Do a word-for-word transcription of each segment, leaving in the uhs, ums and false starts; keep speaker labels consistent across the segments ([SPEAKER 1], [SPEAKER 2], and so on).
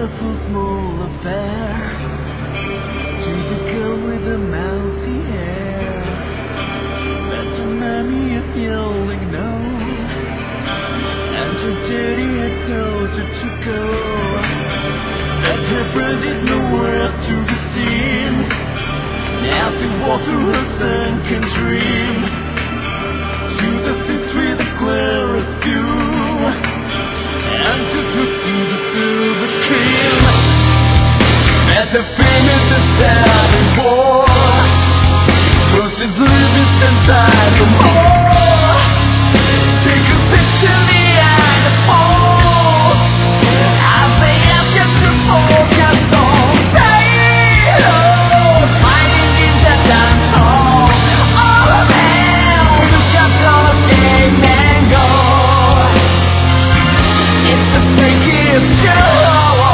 [SPEAKER 1] wonderful small affair. To the girl with the mousy hair, that's a mammy of yelling no. And her daddy had told her to go. That her friend is nowhere to be seen. Now to walk through her sunken dream to the fifth with the clearest view, and to look to the silver cream. As her fingers are starting war, so she's living inside the more. Take a picture behind the post, as they ask us to focus on pain. Oh, finding in that dance hall, all around the shop of game and go. It's the freakiest show.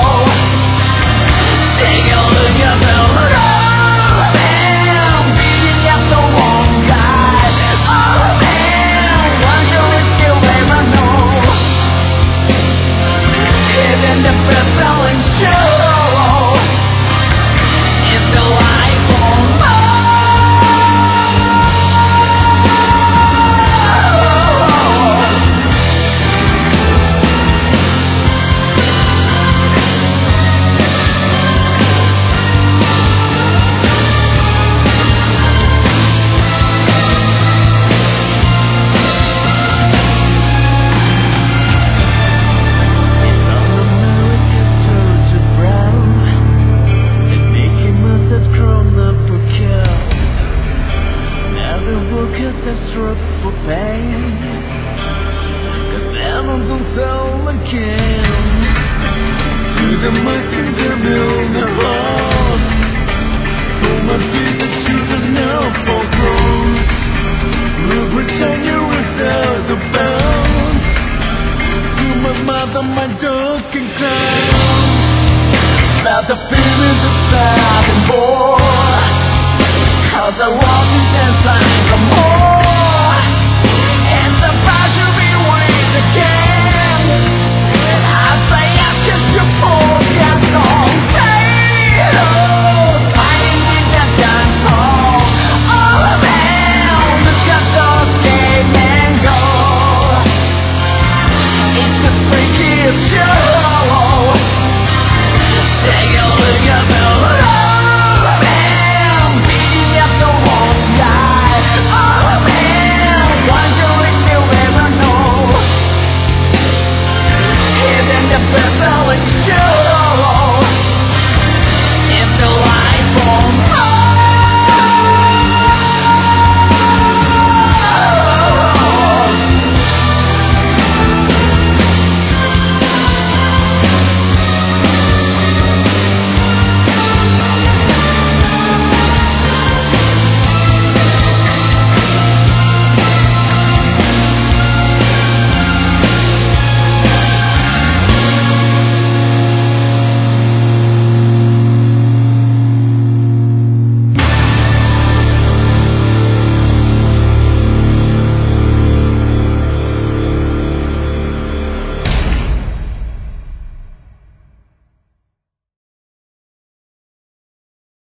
[SPEAKER 1] Take a look at the road, man, beating up the one guy. Oh man, wonder if you ever know, even the best-selling show is the life on Mars. Struck for pain, cause animals don't sell again. To the mice in the wilderness, who must be the children now for growth. Will Britannia without the bounds. To my mother, my dog can clown about the feelings inside.